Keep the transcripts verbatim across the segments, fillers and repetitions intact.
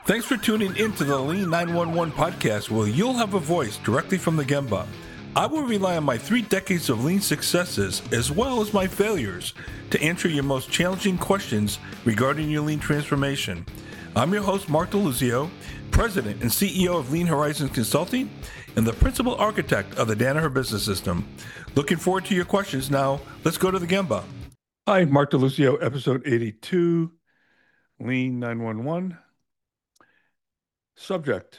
Thanks for tuning in to the Lean nine one one podcast, where you'll have a voice directly from the Gemba. I will rely on my three decades of Lean successes, as well as my failures, to answer your most challenging questions regarding your Lean transformation. I'm your host, Mark DeLuzio, President and C E O of Lean Horizons Consulting, and the Principal Architect of the Danaher Business System. Looking forward to your questions. Now, let's go to the Gemba. Hi, Mark DeLuzio, episode eighty-two, Lean nine one one. Subject.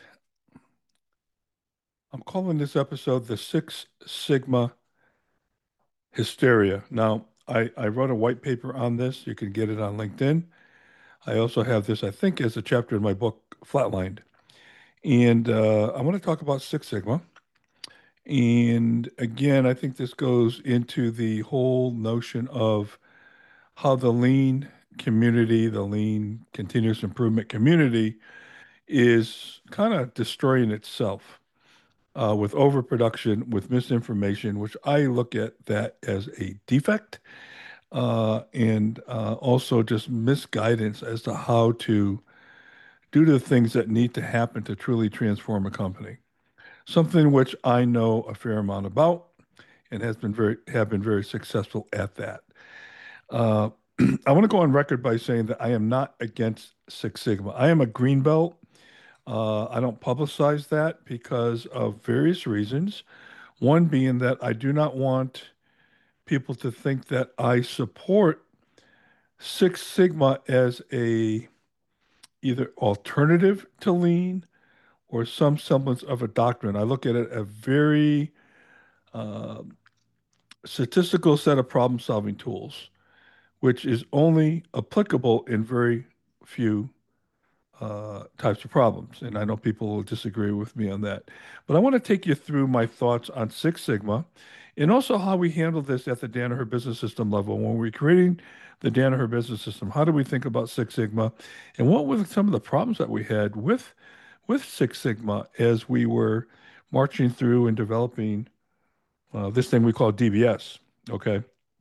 I'm calling this episode the Six Sigma Hysteria. Now, I, I wrote a white paper on this. You can get it on LinkedIn. I also have this, I think, as a chapter in my book, Flatlined. And uh, I want to talk about Six Sigma. And again, I think this goes into the whole notion of how the lean community, the lean continuous improvement community, is kind of destroying itself. Uh, with overproduction, with misinformation, which I look at that as a defect, uh, and uh, also just misguidance as to how to do the things that need to happen to truly transform a company. Something which I know a fair amount about and has been very have been very successful at that. Uh, I want to go on record by saying that I am not against Six Sigma. I am a green belt. Uh, I don't publicize that because of various reasons. One being that I do not want people to think that I support Six Sigma as a either alternative to lean or some semblance of a doctrine. I look at it as a very uh, statistical set of problem-solving tools, which is only applicable in very few uh, types of problems. And I know people will disagree with me on that. But I want to take you through my thoughts on Six Sigma and also how we handle this at the Danaher Business System level. When we're creating the Danaher Business System, how do we think about Six Sigma? And what were some of the problems that we had with, with Six Sigma as we were marching through and developing uh, this thing we call D B S? Okay.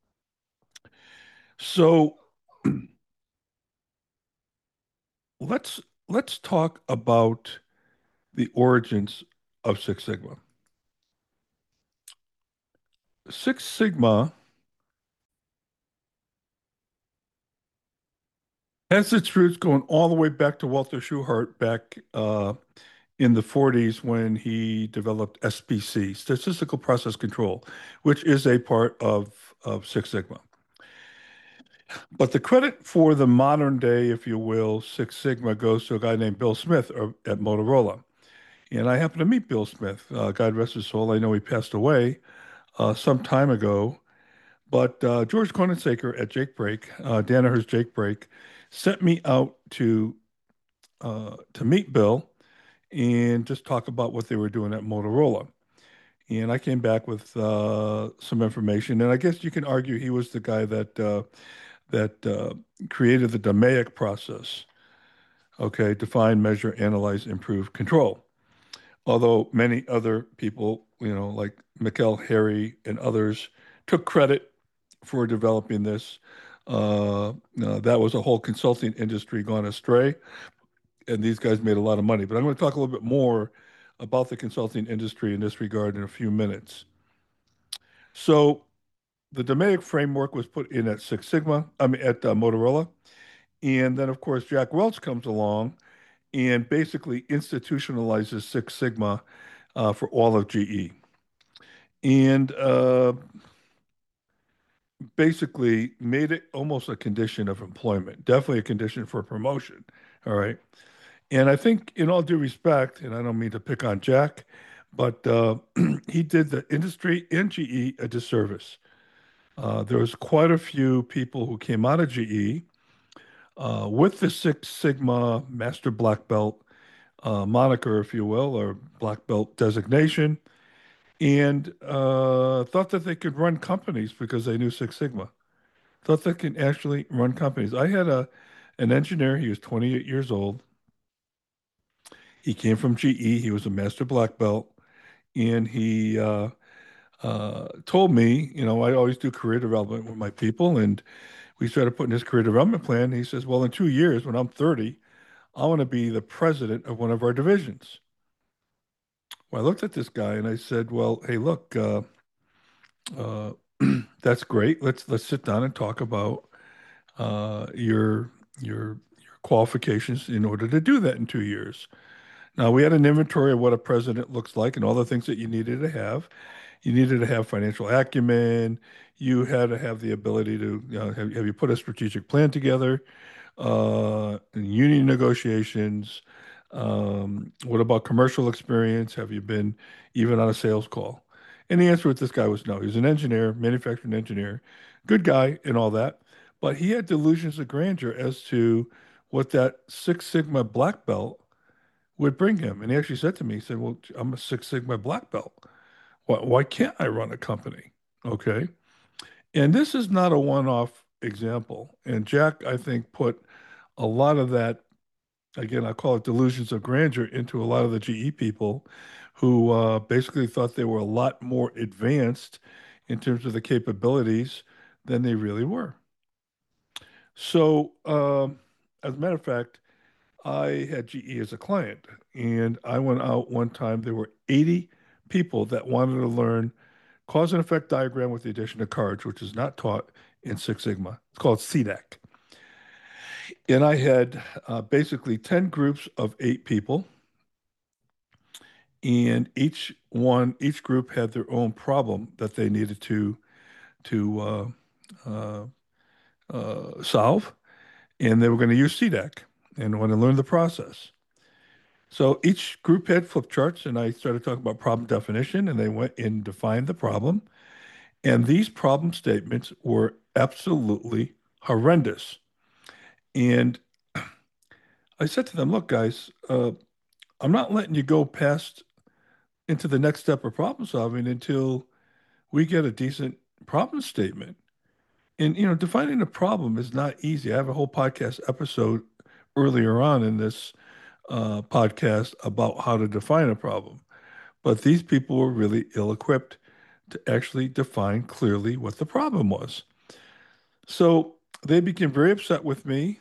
So let's let's talk about the origins of Six Sigma. Six Sigma has its roots going all the way back to Walter Shewhart back uh, in the forties when he developed S P C, Statistical Process Control, which is a part of, of Six Sigma. But the credit for the modern day, if you will, Six Sigma goes to a guy named Bill Smith at Motorola. And I happened to meet Bill Smith. Uh, God rest his soul. I know he passed away uh, some time ago. But uh, George Konensaker at Jake Break, uh, Danaher's Jake Break, sent me out to uh, to meet Bill and just talk about what they were doing at Motorola. And I came back with uh, some information, and I guess you can argue he was the guy that uh, that uh, created the DMAIC process. Okay, define, measure, analyze, improve, control. Although many other people, you know, like Mikkel Harry and others, took credit for developing this. Uh, uh, that was a whole consulting industry gone astray, and these guys made a lot of money. But I'm going to talk a little bit more about the consulting industry in this regard in a few minutes. So the DMAIC framework was put in at Six Sigma, I mean at uh, Motorola, and then of course Jack Welch comes along and basically institutionalizes Six Sigma uh, for all of G E, and uh, basically made it almost a condition of employment, definitely a condition for promotion. All right. And I think, in all due respect, and I don't mean to pick on Jack, but uh, he did the industry and G E a disservice. Uh, there was quite a few people who came out of G E uh, with the Six Sigma Master Black Belt uh, moniker, if you will, or Black Belt designation, and uh, thought that they could run companies because they knew Six Sigma. Thought they could actually run companies. I had a an engineer. He was twenty-eight years old. He came from G E. He was a master black belt, and he uh, uh, told me, you know, I always do career development with my people, and we started putting his career development plan. He says, "Well, in two years, when I'm thirty, I want to be the president of one of our divisions. Well, I looked at this guy and I said, well, hey, look, uh, uh, that's great. Let's let's sit down and talk about uh, your your your qualifications in order to do that in two years. Now, we had an inventory of what a president looks like and all the things that you needed to have. You needed to have financial acumen. You had to have the ability to, you know, have, have you put a strategic plan together, uh, union negotiations. Um, what about commercial experience? Have you been even on a sales call? And the answer with this guy was no. He was an engineer, manufacturing engineer, good guy and all that. But he had delusions of grandeur as to what that Six Sigma black belt would bring him. And he actually said to me, he said, well, I'm a Six Sigma black belt. Why, why can't I run a company? Okay. And this is not a one-off example. And Jack, I think, put a lot of that, again, I call it delusions of grandeur, into a lot of the G E people who uh, basically thought they were a lot more advanced in terms of the capabilities than they really were. So, um, as a matter of fact, I had G E as a client, and I went out one time. There were eighty people that wanted to learn cause and effect diagram with the addition of cards, which is not taught in Six Sigma. It's called C D A C. And I had uh, basically ten groups of eight people, and each one, each group had their own problem that they needed to to uh, uh, uh, solve, and they were going to use C D A C and want to learn the process. So each group had flip charts, and I started talking about problem definition, and they went and defined the problem. And these problem statements were absolutely horrendous. And I said to them, look, guys, uh, I'm not letting you go past into the next step of problem solving until we get a decent problem statement. And, you know, defining a problem is not easy. I have a whole podcast episode earlier on in this uh, podcast about how to define a problem. But these people were really ill-equipped to actually define clearly what the problem was. So they became very upset with me.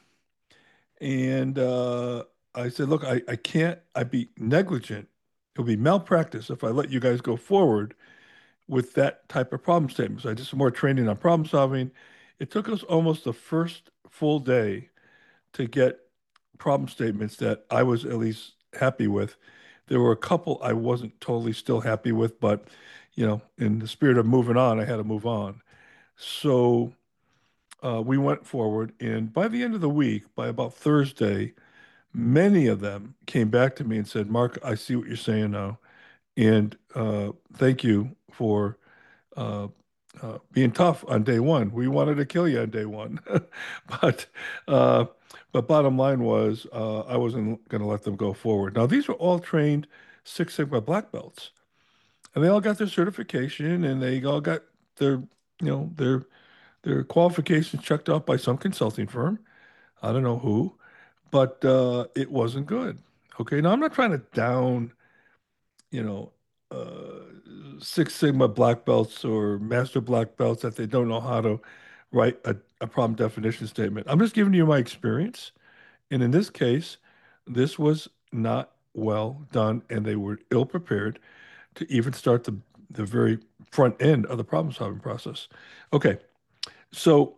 And uh, I said, look, I, I can't, I'd be negligent. It'll be malpractice if I let you guys go forward with that type of problem statement. So I did some more training on problem solving. It took us almost the first full day to get problem statements that I was at least happy with. There were a couple I wasn't totally still happy with, but you know, in the spirit of moving on, I had to move on. So uh, we went forward, and by the end of the week, by about Thursday, many of them came back to me and said, "Mark, I see what you're saying now, and uh, thank you for uh, uh, being tough on day one. We wanted to kill you on day one, but uh, but bottom line was uh, I wasn't going to let them go forward. Now these were all trained Six Sigma black belts, and they all got their certification, and they all got their you know their their qualifications checked off by some consulting firm. I don't know who, but uh, it wasn't good. Okay, now I'm not trying to down you know, uh, Six Sigma black belts or master black belts that they don't know how to write a, a problem definition statement. I'm just giving you my experience. And in this case, this was not well done, and they were ill prepared to even start the, the very front end of the problem solving process. Okay, so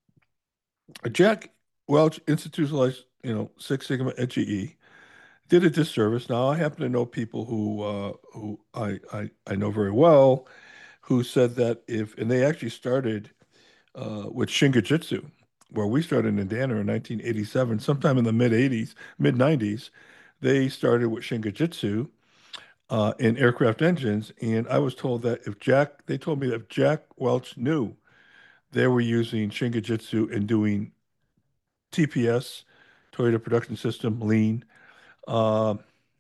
Jack Welch institutionalized, you know, Six Sigma at G E, did a disservice. Now, I happen to know people who uh, who I, I I know very well who said that if and they actually started uh, with Shingijutsu, where we started in Indiana in nineteen eighty-seven, sometime in the mid eighties, mid nineties. They started with Shingijutsu uh, in aircraft engines, and I was told that if Jack, they told me that if Jack Welch knew they were using Shingijutsu and doing T P S, Toyota Production System, Lean. Uh,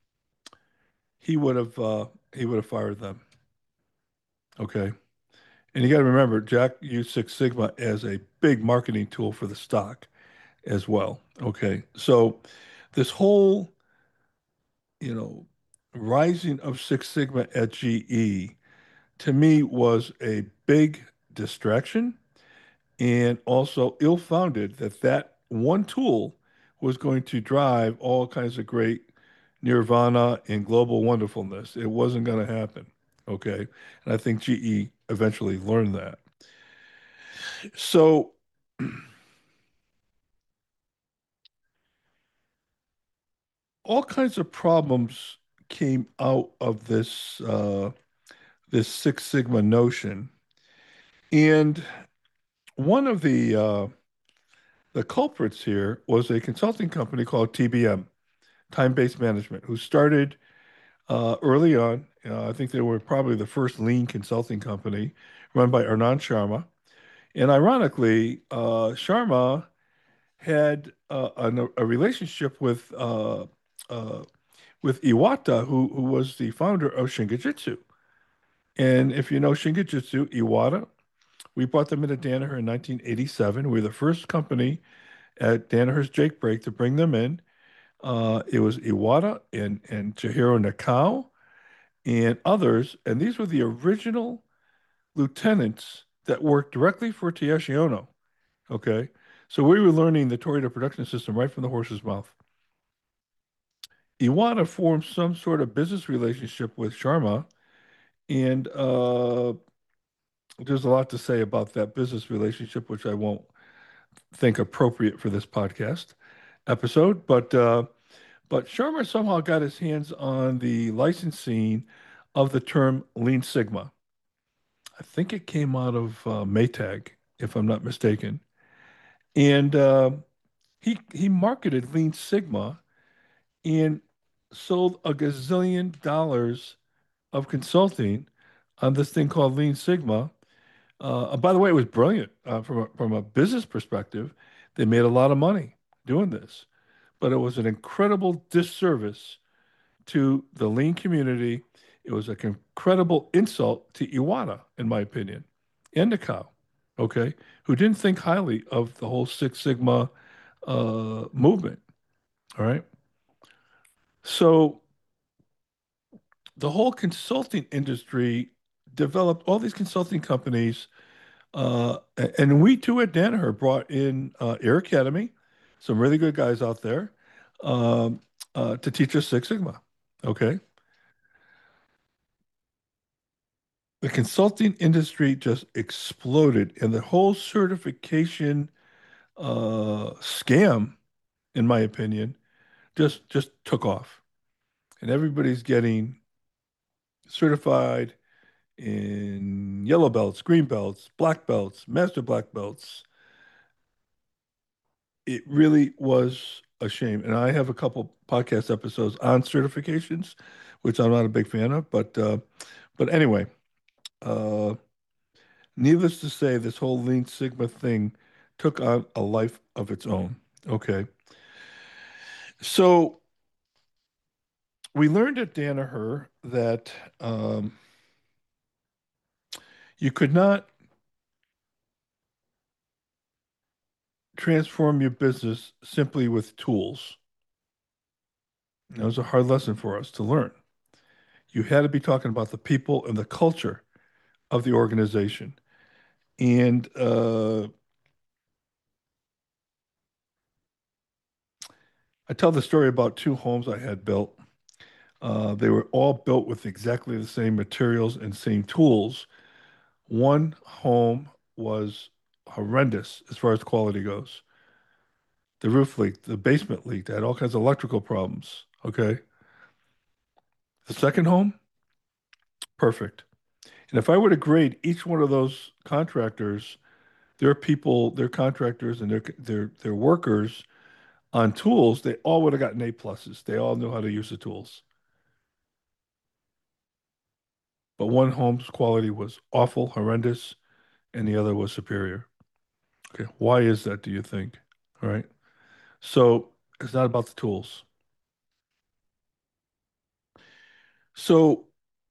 he would have uh, he would have fired them. Okay. And you got to remember, Jack used Six Sigma as a big marketing tool for the stock as well. Okay. So this whole, you know, rising of Six Sigma at G E to me was a big distraction and also ill-founded that that one tool was going to drive all kinds of great nirvana and global wonderfulness. It wasn't going to happen. Okay. And I think G E eventually learned that. So all kinds of problems came out of this uh, this Six Sigma notion. And one of the uh, the culprits here was a consulting company called T B M, Time-Based Management, who started uh, early on. Uh, I think they were probably the first lean consulting company run by Anand Sharma. And ironically, uh, Sharma had uh, an, a relationship with uh, uh, with Iwata, who who was the founder of Shingijutsu. And if you know Shingijutsu, Iwata, we brought them into Danaher in nineteen eighty-seven. We were the first company at Danaher's Jake Break to bring them in. Uh, it was Iwata and, and Chihiro Nakao and others. And these were the original lieutenants that worked directly for Taiyoshi Ono. Okay. So we were learning the Toyota production system right from the horse's mouth. Iwata formed some sort of business relationship with Sharma. And uh, there's a lot to say about that business relationship, which I won't think appropriate for this podcast episode. But uh, but Sharma somehow got his hands on the licensing of the term Lean Sigma. I think it came out of uh, Maytag, if I'm not mistaken. And uh, he he marketed Lean Sigma and sold a gazillion dollars of consulting on this thing called Lean Sigma. Uh, by the way, it was brilliant uh, from a, from a business perspective. They made a lot of money doing this, but it was an incredible disservice to the lean community. It was an incredible insult to Iwata, in my opinion, and Nikao, okay, who didn't think highly of the whole Six Sigma uh, movement. All right. So the whole consulting industry developed all these consulting companies. Uh, and we too at Danaher brought in uh, Air Academy, some really good guys out there, um, uh, to teach us Six Sigma. Okay. The consulting industry just exploded, and the whole certification uh, scam, in my opinion, just just took off. And everybody's getting certified in yellow belts, green belts, black belts, master black belts. It really was a shame. And I have a couple podcast episodes on certifications, which I'm not a big fan of. But uh, but anyway, uh, needless to say, this whole Lean Sigma thing took on a life of its own. Okay. So we learned at Danaher that um, you could not transform your business simply with tools. That was a hard lesson for us to learn. You had to be talking about the people and the culture of the organization. And uh, I tell the story about two homes I had built. Uh, they were all built with exactly the same materials and same tools. One home was horrendous as far as quality goes. The roof leaked, the basement leaked, had all kinds of electrical problems. Okay. The second home, perfect. And if I were to grade each one of those contractors, their people, their contractors, and their their their workers on tools, they all would have gotten A pluses. They all knew how to use the tools. But one home's quality was awful, horrendous, and the other was superior. Okay, why is that, do you think? All right. So it's not about the tools. So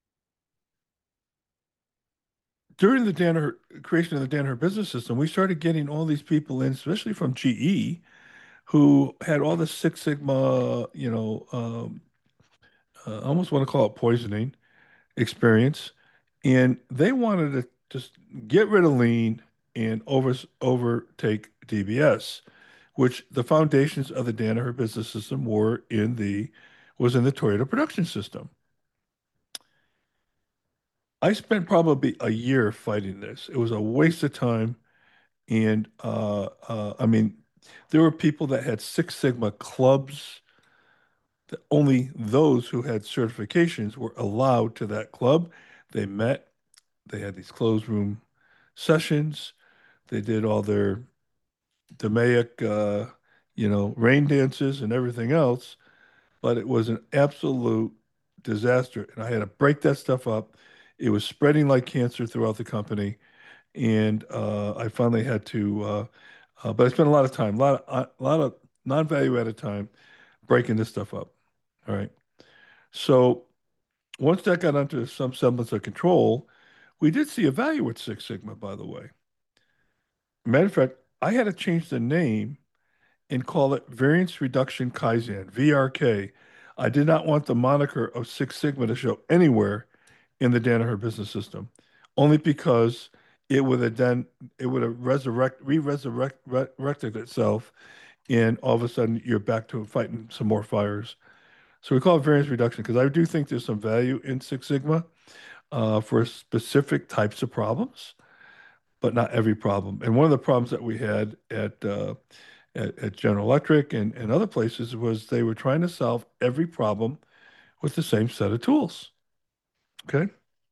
during the Danaher creation of the Danaher business system, we started getting all these people in, especially from G E, who had all the Six Sigma, you know, um, uh, I almost want to call it poisoning experience, and they wanted to just get rid of lean and over overtake D B S, which the foundations of the Danaher Business System were in the was in the Toyota Production System. I spent probably a year fighting this. It was a waste of time. And uh, uh, I mean, there were people that had Six Sigma clubs that only those who had certifications were allowed to that club. They met, they had these closed room sessions, they did all their DMAIC, uh, you know, rain dances and everything else, but it was an absolute disaster. And I had to break that stuff up. It was spreading like cancer throughout the company. And uh, I finally had to, uh, uh, but I spent a lot of time, a lot of, a lot of non-value added time breaking this stuff up. All right. So once that got under some semblance of control, we did see a value with Six Sigma, by the way. Matter of fact, I had to change the name and call it Variance Reduction Kaizen, V R K. I did not want the moniker of Six Sigma to show anywhere in the Danaher Business System, only because it would have then it would have resurrect re-resurrect resurrected itself, and all of a sudden you're back to fighting some more fires. So we call it variance reduction because I do think there's some value in Six Sigma uh, for specific types of problems, but not every problem. And one of the problems that we had at uh, at, at General Electric and, and other places was they were trying to solve every problem with the same set of tools. Okay.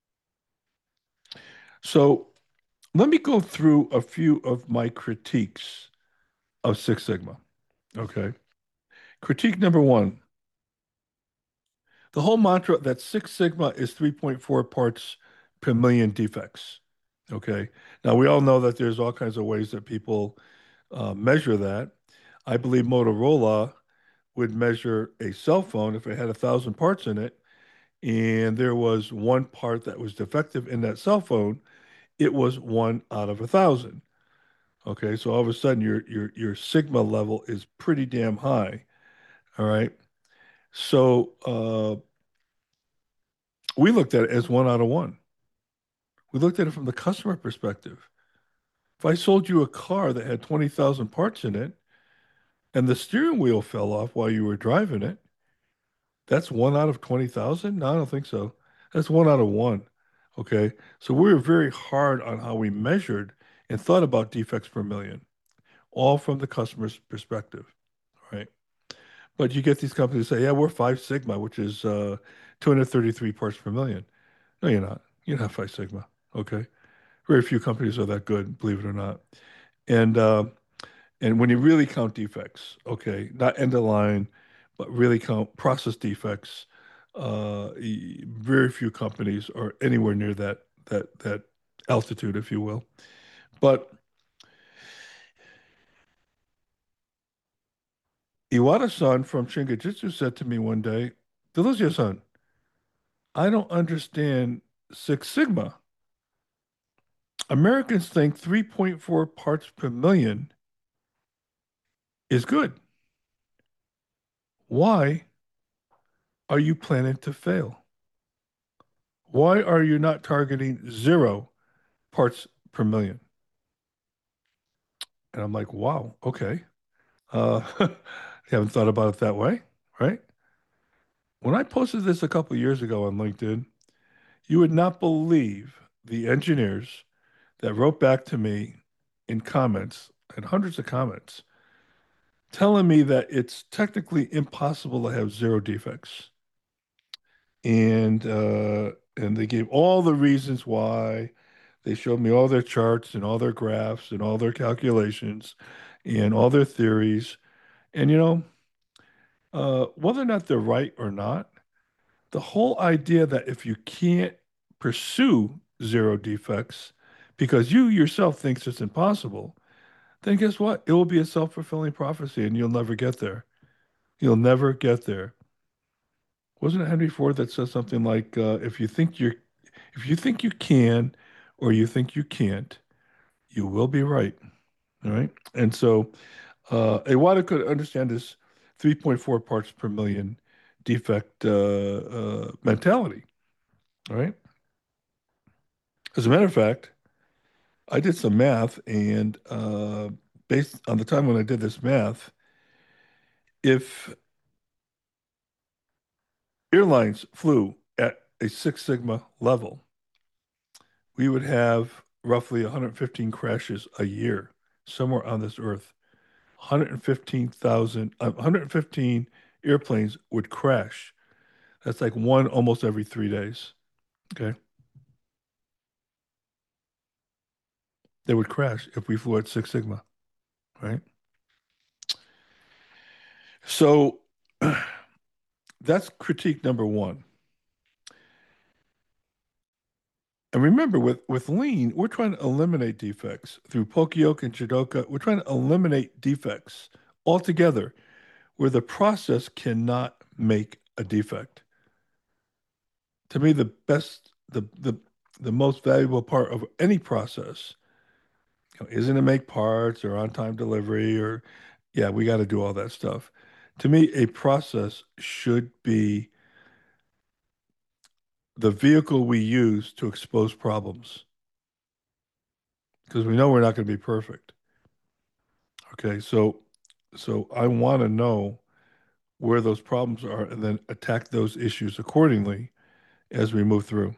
So let me go through a few of my critiques of Six Sigma. Okay. Critique number one, the whole mantra that Six Sigma is three point four parts per million defects. Okay. Now, we all know that there's all kinds of ways that people uh, measure that. I believe Motorola would measure a cell phone if it had a thousand parts in it and there was one part that was defective in that cell phone, it was one out of a thousand. Okay, so all of a sudden your your your sigma level is pretty damn high. All right. So uh, we looked at it as one out of one. We looked at it from the customer perspective. If I sold you a car that had twenty thousand parts in it and the steering wheel fell off while you were driving it, that's one out of twenty thousand? No, I don't think so. That's one out of one. Okay. So we were very hard on how we measured and thought about defects per million, all from the customer's perspective. Right. But you get these companies say, yeah, we're Five Sigma, which is uh, two hundred thirty-three parts per million. No, you're not. You're not Five Sigma. Okay. Very few companies are that good, believe it or not. And uh, and when you really count defects, okay, not end of line, but really count process defects, uh, e- very few companies are anywhere near that that that altitude, if you will. But Iwata-san from Shingijutsu said to me one day, Delizio-san, I don't understand Six Sigma. Americans think three point four parts per million is good. Why are you planning to fail? Why are you not targeting zero parts per million? And I'm like, wow, okay. Uh, you haven't thought about it that way, right? When I posted this a couple years ago on LinkedIn, you would not believe the engineers that wrote back to me in comments and hundreds of comments telling me that it's technically impossible to have zero defects. And uh, and they gave all the reasons why. They showed me all their charts and all their graphs and all their calculations and all their theories. And you know, uh, whether or not they're right or not, the whole idea that if you can't pursue zero defects because you yourself thinks it's impossible, then guess what? It will be a self-fulfilling prophecy and you'll never get there. You'll never get there. Wasn't it Henry Ford that says something like, uh, if you think you're, if you think you can or you think you can't, you will be right. All right. And so uh, Iwata could understand this three point four parts per million defect uh, uh, mentality. All right. As a matter of fact, I did some math and uh, based on the time when I did this math, if airlines flew at a Six Sigma level, we would have roughly one hundred fifteen crashes a year somewhere on this earth. one hundred fifteen thousand, uh, one hundred fifteen airplanes would crash. That's like one almost every three days. Okay. They would crash if we flew at Six Sigma, right? So that's critique number one. And remember, with, with lean, we're trying to eliminate defects through Poka-yoke and Jidoka. We're trying to eliminate defects altogether where the process cannot make a defect. To me, the best, the the the most valuable part of any process, you know, isn't to make parts or on-time delivery or, yeah, we got to do all that stuff. To me, a process should be the vehicle we use to expose problems because we know we're not going to be perfect. Okay, so so I want to know where those problems are and then attack those issues accordingly as we move through.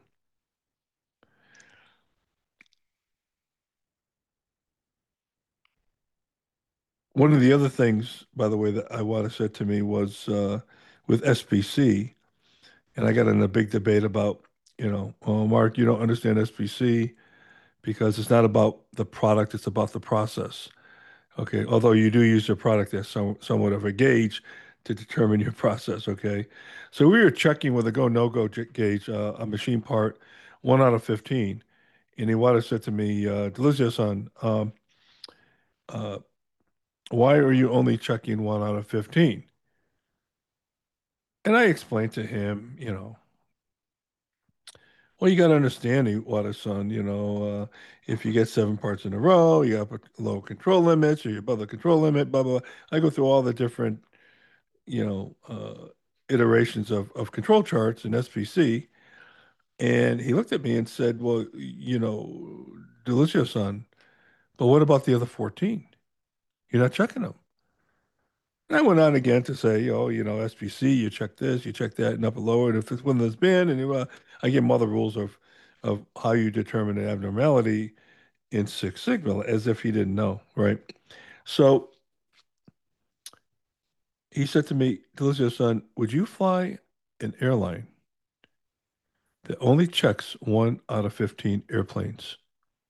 One of the other things, by the way, that Iwata said to me was uh, with S P C, and I got in a big debate about, you know, oh, Mark, you don't understand S P C because it's not about the product, it's about the process. Okay, although you do use your product as some, somewhat of a gauge to determine your process. Okay, so we were checking with a go no go gauge, uh, a machine part, one out of fifteen, and Iwata said to me, uh, Delizio-san, um, uh, why are you only checking one out of fifteen? And I explained to him, you know, well, you got to understand, Iwata-san, you know, uh, if you get seven parts in a row, you got low control limits or you're above the control limit, blah, blah, blah. I go through all the different, you know, uh, iterations of, of control charts in S P C. And he looked at me and said, well, you know, Delicio-san, but what about the other fourteen? You're not checking them. And I went on again to say, oh, you know, S P C, you check this, you check that, and up and lower, and if it's one of those bin, and uh, I give him all the rules of of how you determine an abnormality in Six Sigma, as if he didn't know, right? So he said to me, Delizio, son, would you fly an airline that only checks one out of fifteen airplanes?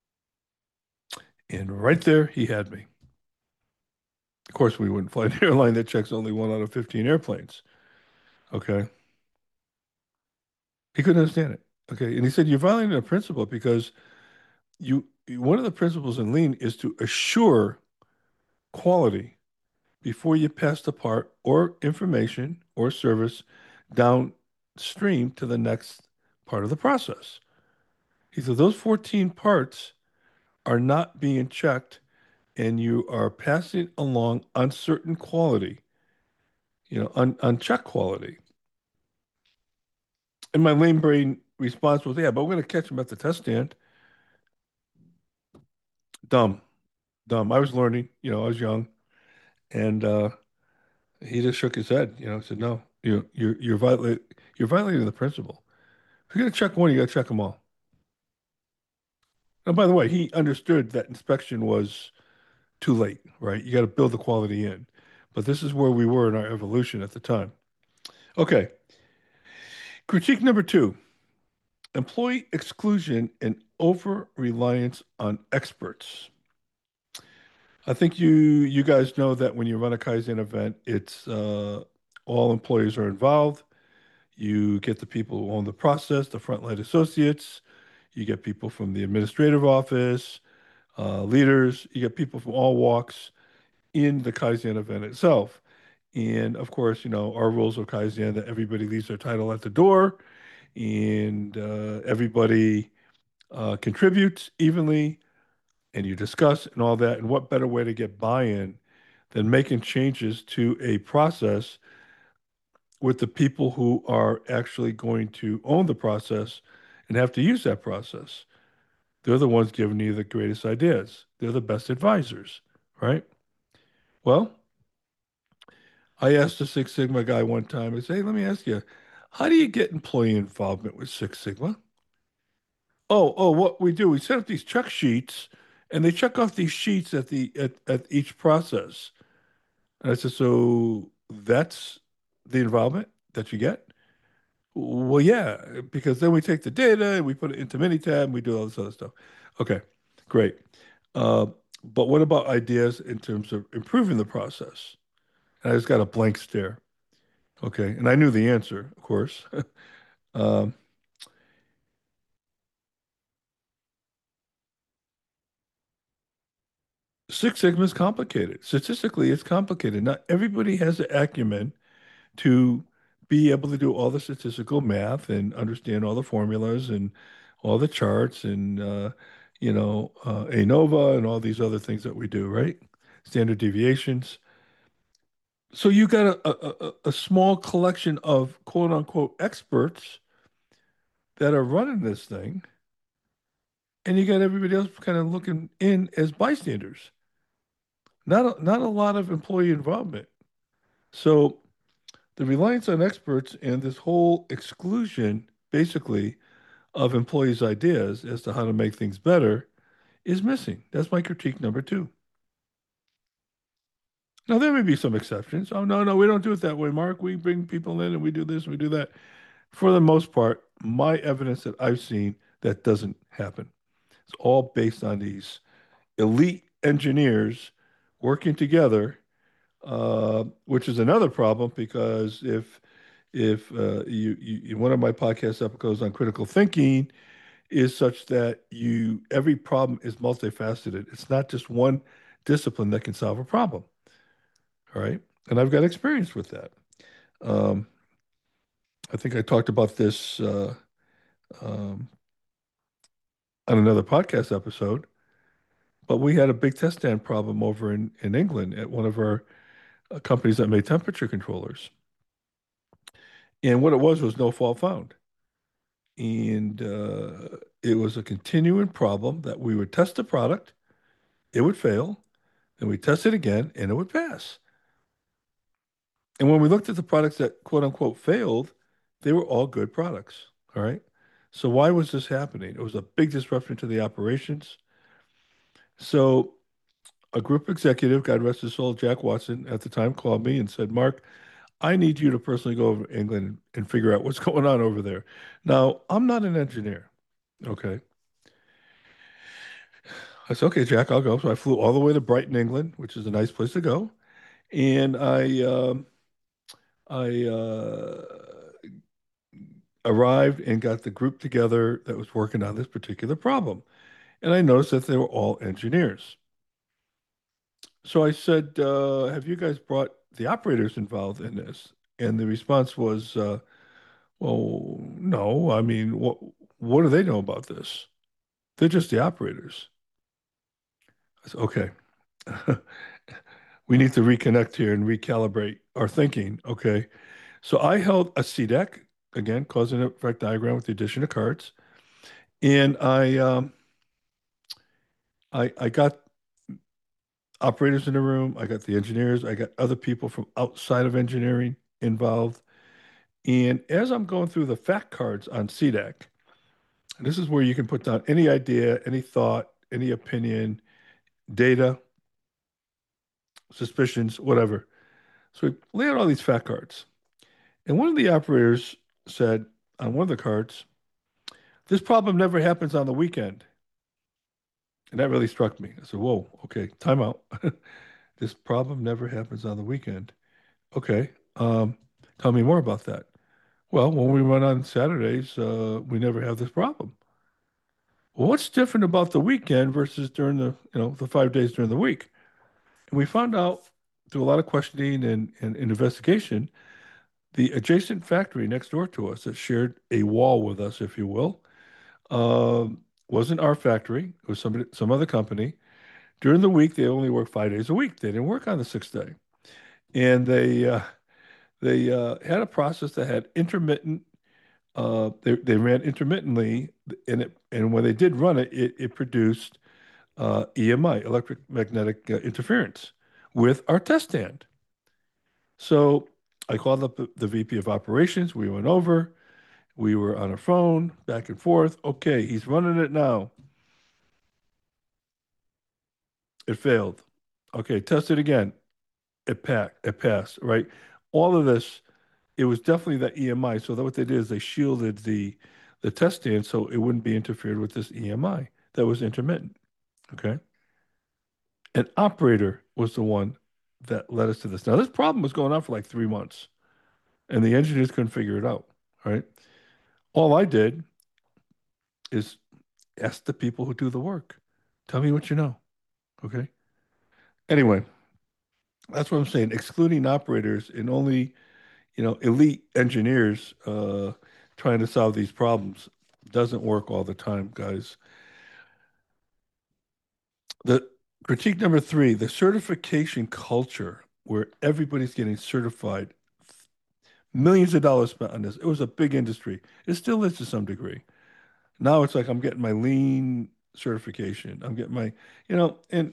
And right there, he had me. Of course, we wouldn't fly an airline that checks only one out of fifteen airplanes. Okay. He couldn't understand it. Okay. And he said, you're violating a principle because you, one of the principles in lean is to assure quality before you pass the part or information or service downstream to the next part of the process. He said, those fourteen parts are not being checked and you are passing along uncertain quality, you know, un unchecked quality. And my lame brain response was, yeah, but we're going to catch him at the test stand. Dumb, dumb. I was learning, you know, I was young. And uh, he just shook his head, you know, said, no, you, you're, you're, viola you're violating the principle. If you're going to check one, you got to check them all. And by the way, he understood that inspection was too late, right? You got to build the quality in. But this is where we were in our evolution at the time. Okay. Critique number two, employee exclusion and over reliance on experts. I think you you guys know that when you run a Kaizen event, it's uh, all employees are involved. You get the people who own the process, the frontline associates. You get people from the administrative office, uh, leaders. You get people from all walks in the Kaizen event itself. And of course, you know, our rules of Kaizen that everybody leaves their title at the door and uh, everybody uh, contributes evenly and you discuss and all that. And what better way to get buy-in than making changes to a process with the people who are actually going to own the process and have to use that process? They're the ones giving you the greatest ideas. They're the best advisors, right? Well, I asked a Six Sigma guy one time, I said, hey, let me ask you, how do you get employee involvement with Six Sigma? Oh, oh, what we do, we set up these check sheets and they check off these sheets at the at, at each process. And I said, so that's the involvement that you get? Well, yeah, because then we take the data and we put it into Minitab and we do all this other stuff. Okay, great. Uh, but what about ideas in terms of improving the process? And I just got a blank stare. Okay, and I knew the answer, of course. Um, Six Sigma is complicated. Statistically, it's complicated. Not everybody has the acumen to be able to do all the statistical math and understand all the formulas and all the charts and uh, you know uh, ANOVA and all these other things that we do, right? Standard deviations. So you got a, a, a a small collection of quote unquote experts that are running this thing, and you got everybody else kind of looking in as bystanders. Not a, not a lot of employee involvement. So the reliance on experts and this whole exclusion, basically, of employees' ideas as to how to make things better is missing. That's my critique number two. Now, there may be some exceptions. Oh, no, no, we don't do it that way, Mark. We bring people in and we do this and we do that. For the most part, my evidence that I've seen, that doesn't happen. It's all based on these elite engineers working together, uh, which is another problem because if if uh, you, you one of my podcast episodes on critical thinking is such that you every problem is multifaceted. It's not just one discipline that can solve a problem. All right. And I've got experience with that. Um, I think I talked about this uh, um, on another podcast episode, but we had a big test stand problem over in, in England at one of our uh, companies that made temperature controllers. And what it was was no fault found. And uh, it was a continuing problem that we would test the product, it would fail, then we test it again, and it would pass. And when we looked at the products that quote unquote failed, they were all good products. All right. So why was this happening? It was a big disruption to the operations. So a group executive, God rest his soul, Jack Watson, at the time called me and said, Mark, I need you to personally go over to England and, and figure out what's going on over there. Now, I'm not an engineer. Okay. I said, okay, Jack, I'll go. So I flew all the way to Brighton, England, which is a nice place to go. And I, um, I uh, arrived and got the group together that was working on this particular problem. And I noticed that they were all engineers. So I said, uh, have you guys brought the operators involved in this? And the response was, uh, well, no. I mean, what what do they know about this? They're just the operators. I said, okay, we need to reconnect here and recalibrate our thinking. Okay. So I held a C DEC, again, cause and effect diagram with the addition of cards. And I um, I I got operators in the room, I got the engineers, I got other people from outside of engineering involved. And as I'm going through the fact cards on C DEC, and this is where you can put down any idea, any thought, any opinion, data, suspicions, whatever. So we lay out all these fact cards. And one of the operators said on one of the cards, this problem never happens on the weekend. And that really struck me. I said, whoa, okay, time out. This problem never happens on the weekend. Okay. Um, tell me more about that. Well, when we run on Saturdays, uh, we never have this problem. Well, what's different about the weekend versus during the, you know, the five days during the week? And we found out through a lot of questioning and, and, and investigation, the adjacent factory next door to us that shared a wall with us, if you will, um, wasn't our factory. It was somebody, some other company. During the week, they only worked five days a week. They didn't work on the sixth day, and they uh, they uh, had a process that had intermittent. Uh, they they ran intermittently, and it and when they did run it, it, it produced uh, E M I, electromagnetic uh, interference, with our test stand. So I called up the, the V P of operations. We went over. We were on a phone back and forth. Okay, he's running it now. It failed. Okay, test it again. It packed. It passed. Right. All of this, it was definitely that E M I. So that what they did is they shielded the the test stand so it wouldn't be interfered with this E M I that was intermittent. Okay. An operator was the one that led us to this. Now, this problem was going on for like three months, and the engineers couldn't figure it out. Right. All I did is ask the people who do the work. Tell me what you know. Okay. Anyway, that's what I'm saying. Excluding operators and only, you know, elite engineers uh, trying to solve these problems doesn't work all the time, guys. The critique number three, the certification culture where everybody's getting certified, millions of dollars spent on this. It was a big industry. It still is to some degree. Now it's like I'm getting my lean certification. I'm getting my, you know, and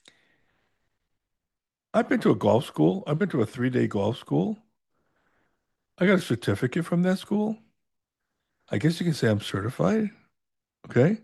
I've been to a golf school. I've been to a three day golf school. I got a certificate from that school. I guess you can say I'm certified. Okay.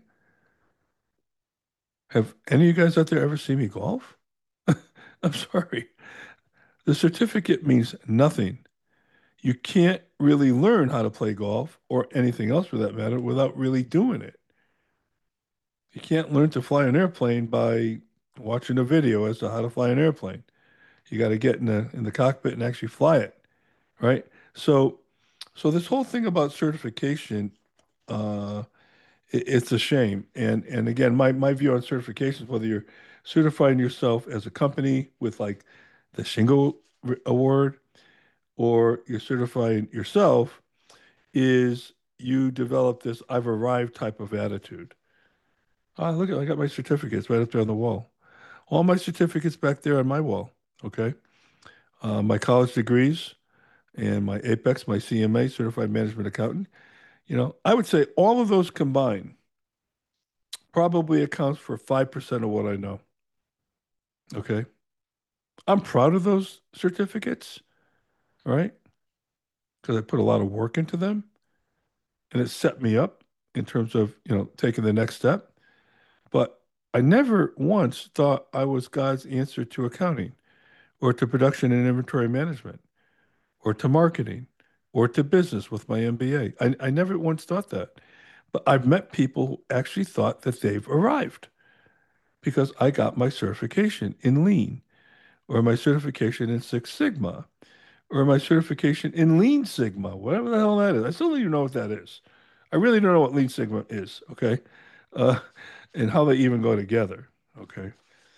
Have any of you guys out there ever seen me golf? I'm sorry. The certificate means nothing. You can't really learn how to play golf or anything else for that matter without really doing it. You can't learn to fly an airplane by watching a video as to how to fly an airplane. You got to get in the in the cockpit and actually fly it, right? So, so this whole thing about certification, uh, it, it's a shame. And and again, my my view on certifications, whether you're certifying yourself as a company with like the Shingo r- Award or you're certifying yourself, is you develop this I've arrived type of attitude. Ah, look, I got my certificates right up there on the wall. All my certificates back there on my wall. Okay. Uh, my college degrees and my Apex, my C M A, Certified Management Accountant. You know, I would say all of those combined probably accounts for five percent of what I know. Okay. I'm proud of those certificates, right? Because I put a lot of work into them and it set me up in terms of, you know, taking the next step. But I never once thought I was God's answer to accounting or to production and inventory management or to marketing or to business with my M B A. I, I never once thought that. But I've met people who actually thought that they've arrived because I got my certification in Lean or my certification in Six Sigma or my certification in Lean Sigma, whatever the hell that is. I still don't even know what that is. I really don't know what Lean Sigma is, okay? Uh, and how they even go together, okay?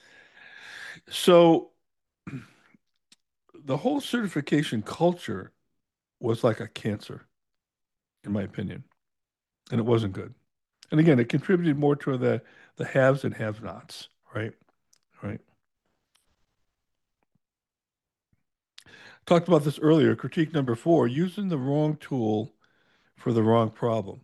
So the whole certification culture was like a cancer, in my opinion, and it wasn't good. And again, it contributed more to the the haves and have-nots, right? Right. Talked about this earlier. Critique number four, using the wrong tool for the wrong problem.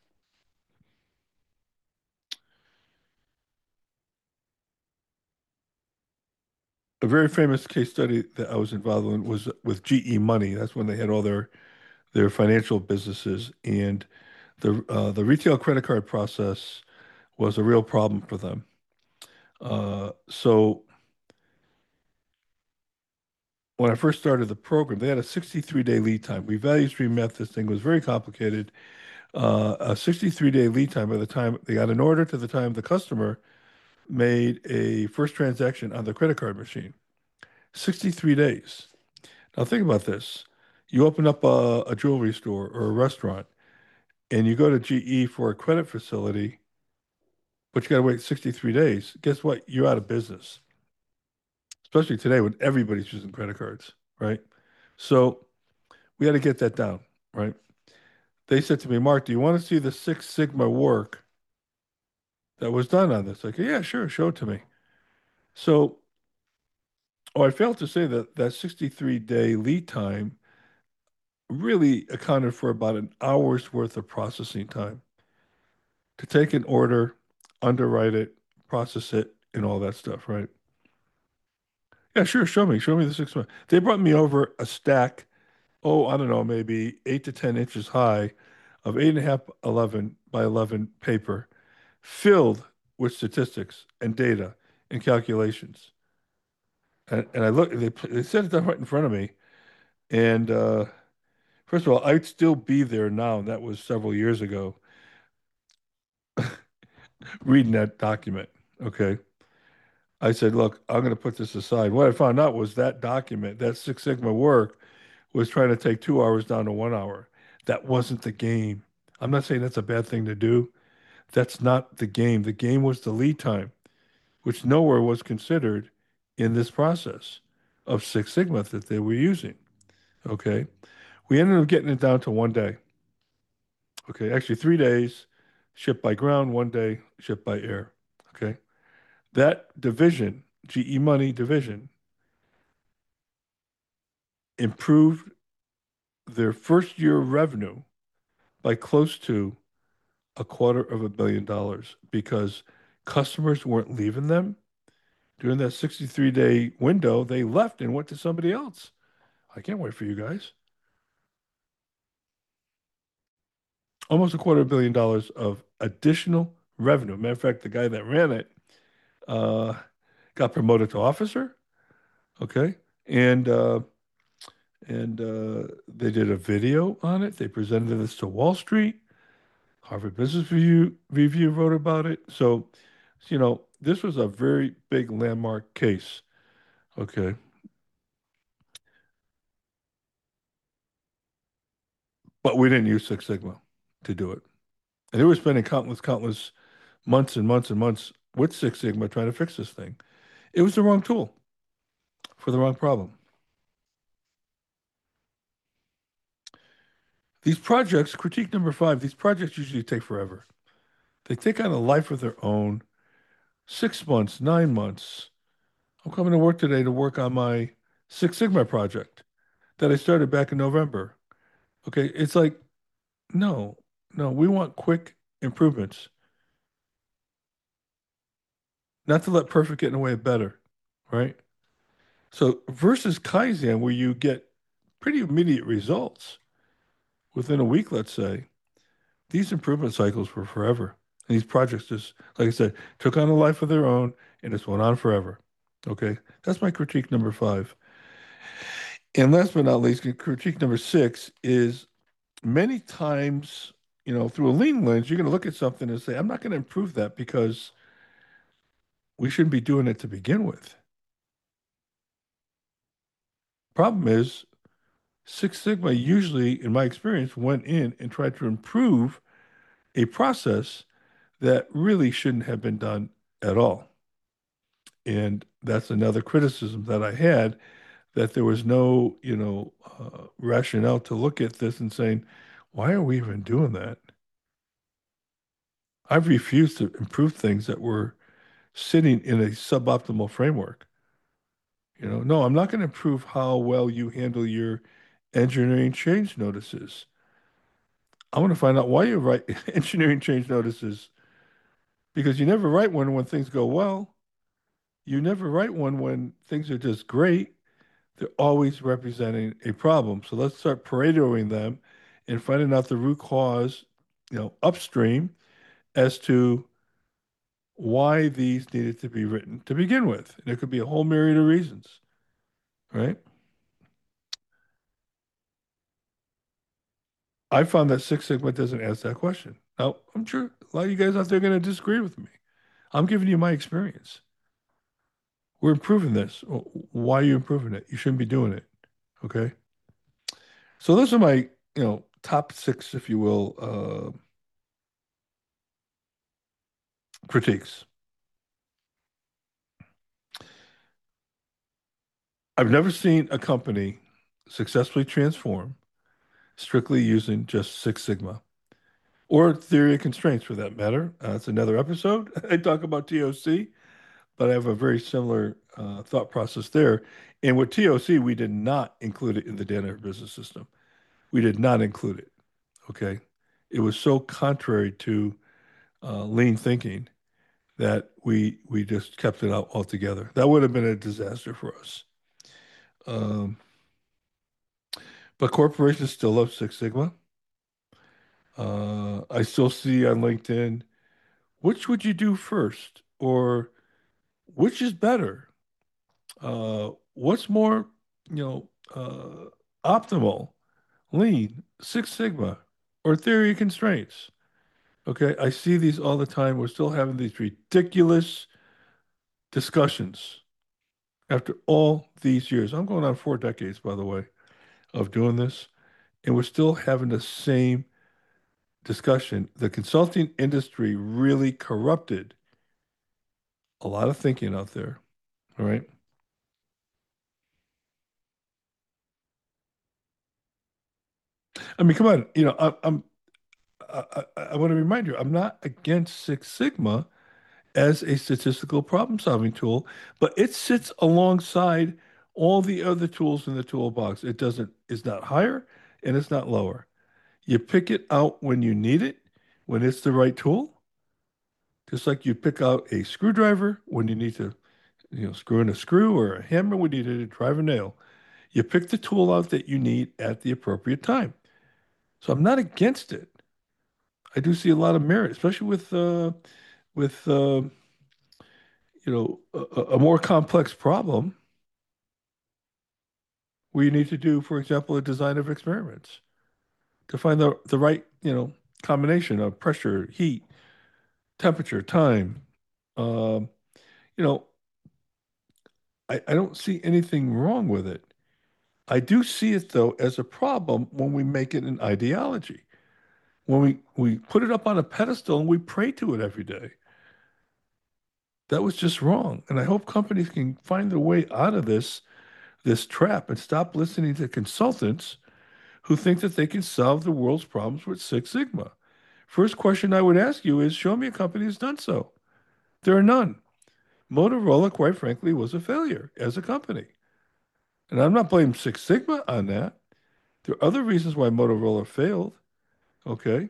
A very famous case study that I was involved in was with G E Money. That's when they had all their their financial businesses, and the uh, the retail credit card process was a real problem for them. Uh, so when I first started the program, they had a sixty-three day lead time. We value stream math this thing was very complicated. Uh, a sixty-three day lead time by the time they got an order to the time the customer made a first transaction on the credit card machine. sixty-three days. Now think about this. You open up a, a jewelry store or a restaurant and you go to G E for a credit facility, but you got to wait sixty-three days. Guess what? You're out of business, especially today when everybody's using credit cards, right? So we got to get that down, right? They said to me, Mark, do you want to see the Six Sigma work that was done on this? Like, yeah, sure, show it to me. So, oh, I failed to say that that sixty-three day lead time really accounted for about an hour's worth of processing time to take an order, underwrite it, process it, and all that stuff, right? Yeah, sure. Show me. Show me the Six Sigma. They brought me over a stack, oh, I don't know, maybe eight to ten inches high of eight and a half, eleven by eleven paper filled with statistics and data and calculations. And, and I look, they, they set it down right in front of me. And uh, first of all, I'd still be there now. And that was several years ago, reading that document. Okay. I said, look, I'm going to put this aside. What I found out was that document, that Six Sigma work, was trying to take two hours down to one hour. That wasn't the game. I'm not saying that's a bad thing to do. That's not the game. The game was the lead time, which nowhere was considered in this process of Six Sigma that they were using. Okay. We ended up getting it down to one day. Okay. Actually, three days shipped by ground, one day shipped by air. Okay. That division, G E Money division, improved their first year revenue by close to a quarter of a billion dollars because customers weren't leaving them during that sixty-three day window. They left and went to somebody else. I can't wait for you guys. Almost a quarter of a billion dollars of additional revenue. Matter of fact, the guy that ran it uh, got promoted to officer. Okay, and uh, and uh, they did a video on it. They presented this to Wall Street. Harvard Business Review Review wrote about it. So, you know, this was a very big landmark case. Okay, but we didn't use Six Sigma to do it, and they were spending countless, countless months and months and months with Six Sigma trying to fix this thing. It was the wrong tool for the wrong problem. These projects, critique number five, these projects usually take forever. They take on a life of their own, six months, nine months. I'm coming to work today to work on my Six Sigma project that I started back in November. Okay, it's like, no, no, we want quick improvements, not to let perfect get in the way of better, right? So versus Kaizen, where you get pretty immediate results within a week, let's say, these improvement cycles were forever. And these projects just, like I said, took on a life of their own and just went on forever. Okay, that's my critique number five. And last but not least, critique number six is many times, you know, through a lean lens, you're going to look at something and say, I'm not going to improve that because we shouldn't be doing it to begin with. Problem is, Six Sigma usually, in my experience, went in and tried to improve a process that really shouldn't have been done at all. And that's another criticism that I had, that there was no, you know, uh, rationale to look at this and saying, why are we even doing that? I've refused to improve things that were sitting in a suboptimal framework. You know, no, I'm not going to improve how well you handle your engineering change notices. I want to find out why you write engineering change notices because you never write one when things go well. You never write one when things are just great. They're always representing a problem. So let's start paradoing them and finding out the root cause, you know, upstream as to why these needed to be written to begin with. And there could be a whole myriad of reasons, right? I found that Six Sigma doesn't ask that question. Now, I'm sure a lot of you guys out there are going to disagree with me. I'm giving you my experience. We're improving this. Why are you improving it? You shouldn't be doing it. Okay. So those are my, you know, top six, if you will, uh, critiques. I've never seen a company successfully transform strictly using just Six Sigma or theory of constraints for that matter. Uh, that's another episode. I talk about T O C, but I have a very similar uh, thought process there. And with T O C, we did not include it in the Danaher Business System. We did not include it. Okay. It was so contrary to uh, lean thinking that we we just kept it out altogether. That would have been a disaster for us. Um, but corporations still love Six Sigma. Uh, I still see on LinkedIn, which would you do first? Or which is better? Uh, what's more, you know, uh, optimal? Lean, Six Sigma, or theory of constraints? Okay, I see these all the time. We're still having these ridiculous discussions after all these years. I'm going on four decades, by the way, of doing this, and we're still having the same discussion. The consulting industry really corrupted a lot of thinking out there. All right. I mean, come on. You know, I, I'm. I, I, I want to remind you, I'm not against Six Sigma as a statistical problem-solving tool, but it sits alongside all the other tools in the toolbox. It doesn't. It's not higher and it's not lower. You pick it out when you need it, when it's the right tool, just like you pick out a screwdriver when you need to, you know, screw in a screw or a hammer when you need to drive a nail. You pick the tool out that you need at the appropriate time. So I'm not against it. I do see a lot of merit, especially with uh, with uh, you know a, a more complex problem where you need to do, for example, a design of experiments to find the the right you know combination of pressure, heat, temperature, time. Um, you know, I, I don't see anything wrong with it. I do see it though as a problem when we make it an ideology. When we, we put it up on a pedestal and we pray to it every day. That was just wrong. And I hope companies can find their way out of this this trap and stop listening to consultants who think that they can solve the world's problems with Six Sigma. First question I would ask you is show me a company that's done so. There are none. Motorola, quite frankly, was a failure as a company. And I'm not blaming Six Sigma on that. There are other reasons why Motorola failed. Okay.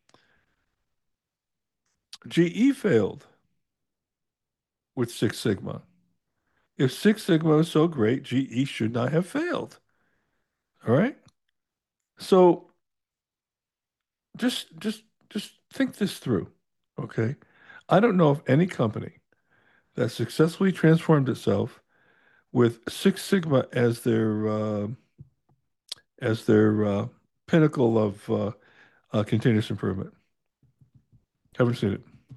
G E failed with Six Sigma. If Six Sigma was so great, G E should not have failed. All right. So just just just think this through. Okay. I don't know of any company that successfully transformed itself with Six Sigma as their uh, as their uh, pinnacle of uh, uh, continuous improvement. Haven't seen it.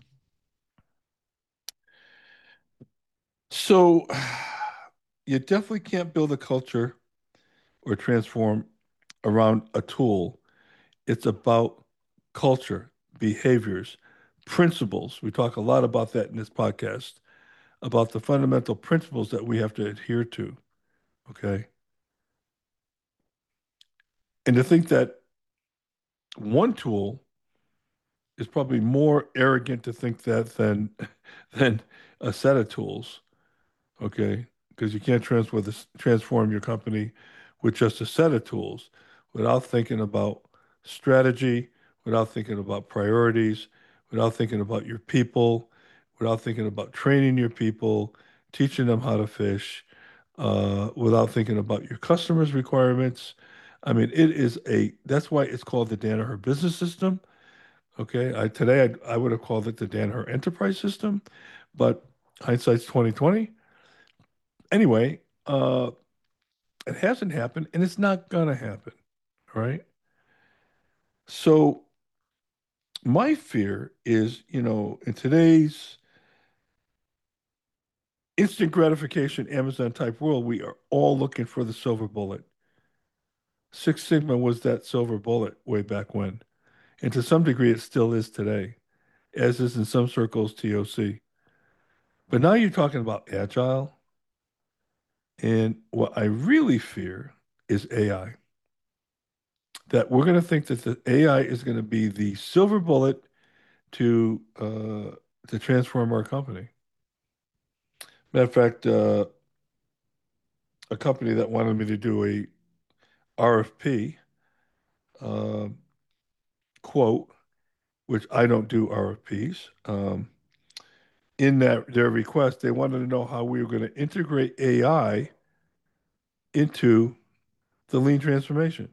So you definitely can't build a culture or transform around a tool. It's about culture, behaviors, principles. We talk a lot about that in this podcast, about the fundamental principles that we have to adhere to. Okay. And to think that one tool is probably more arrogant to think that than than a set of tools. Okay, because you can't transfer this, transform your company with just a set of tools without thinking about strategy, without thinking about priorities, without thinking about your people, without thinking about training your people, teaching them how to fish, uh, without thinking about your customers' requirements. I mean, it is a, that's why it's called the Danaher Business System. Okay, I, today I, I would have called it the Danaher Enterprise System, but hindsight's twenty twenty. Anyway, uh, it hasn't happened and it's not gonna happen. All right. So my fear is, you know, in today's instant gratification, Amazon type world, we are all looking for the silver bullet. Six Sigma was that silver bullet way back when. And to some degree, it still is today, as is in some circles T O C. But now you're talking about agile. And what I really fear is A I. That we're going to think that the A I is going to be the silver bullet to uh, to transform our company. Matter of fact, uh, a company that wanted me to do a R F P uh, quote, which I don't do R F Ps. Um, in that their request, they wanted to know how we were going to integrate A I into the lean transformation.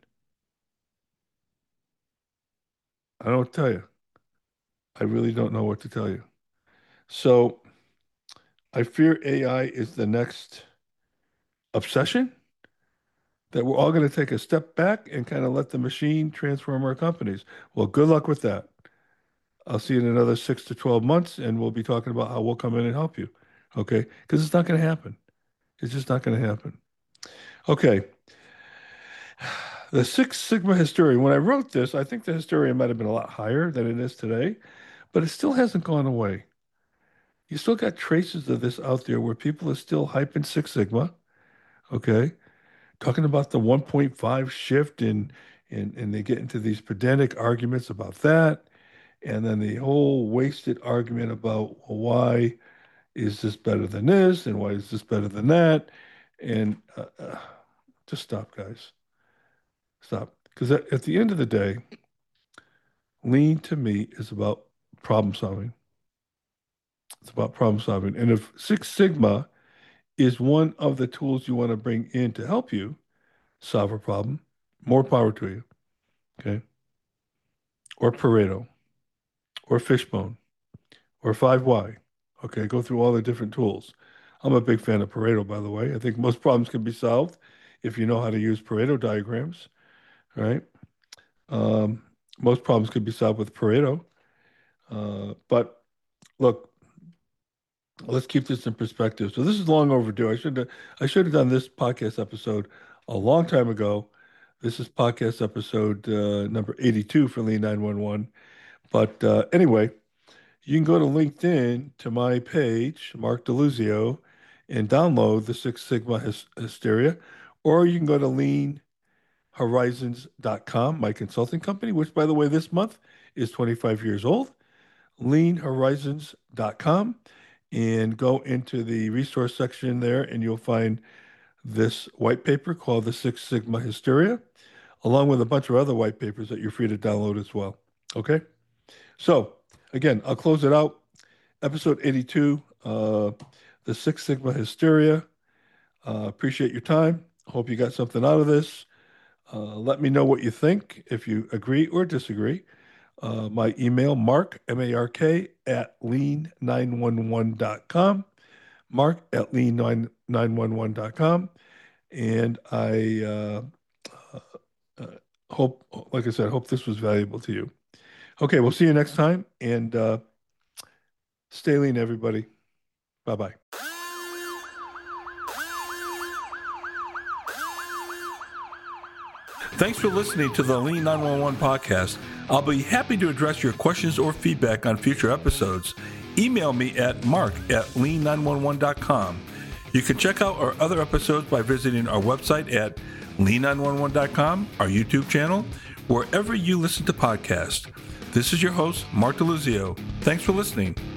I don't tell you. I really don't know what to tell you. So I fear A I is the next obsession that we're all going to take a step back and kind of let the machine transform our companies. Well, good luck with that. I'll see you in another six to twelve months, and we'll be talking about how we'll come in and help you. Okay? Because it's not going to happen. It's just not going to happen. Okay. The Six Sigma hysteria. When I wrote this, I think the hysteria might have been a lot higher than it is today, but it still hasn't gone away. You still got traces of this out there where people are still hyping Six Sigma, okay? Talking about the one point five shift and and and they get into these pedantic arguments about that. And then the whole wasted argument about, well, why is this better than this and why is this better than that? And uh, uh, just stop, guys. Stop. Because at, at the end of the day, lean to me is about problem solving. It's about problem solving. And if Six Sigma is one of the tools you want to bring in to help you solve a problem, more power to you. Okay. Or Pareto, or Fishbone, or five Y. Okay. Go through all the different tools. I'm a big fan of Pareto, by the way. I think most problems can be solved if you know how to use Pareto diagrams, right? Um, most problems can be solved with Pareto. Uh, but look, let's keep this in perspective. So this is long overdue. I should have I should have done this podcast episode a long time ago. This is podcast episode uh, number eighty-two for Lean nine one one. But uh, anyway, you can go to LinkedIn to my page, Mark DeLuzio, and download the Six Sigma Hys- Hysteria, or you can go to lean horizons dot com, my consulting company, which, by the way, this month is twenty-five years old. lean horizons dot com, and go into the resource section there, and you'll find this white paper called the Six Sigma Hysteria, along with a bunch of other white papers that you're free to download as well. Okay? So, again, I'll close it out. Episode eighty-two, uh, the Six Sigma Hysteria. Uh, appreciate your time. Hope you got something out of this. Uh, let me know what you think, if you agree or disagree. Uh, my email, Mark, M A R K, at lean nine one one dot com. Mark at lean nine one one dot com. And I uh, uh, uh, hope, like I said, hope this was valuable to you. Okay, we'll see you next time. And uh, stay lean, everybody. Bye-bye. Thanks for listening to the Lean nine one one podcast. I'll be happy to address your questions or feedback on future episodes. Email me at mark at lean nine one one dot com. You can check out our other episodes by visiting our website at lean nine one one dot com, our YouTube channel, wherever you listen to podcasts. This is your host, Mark DeLuzio. Thanks for listening.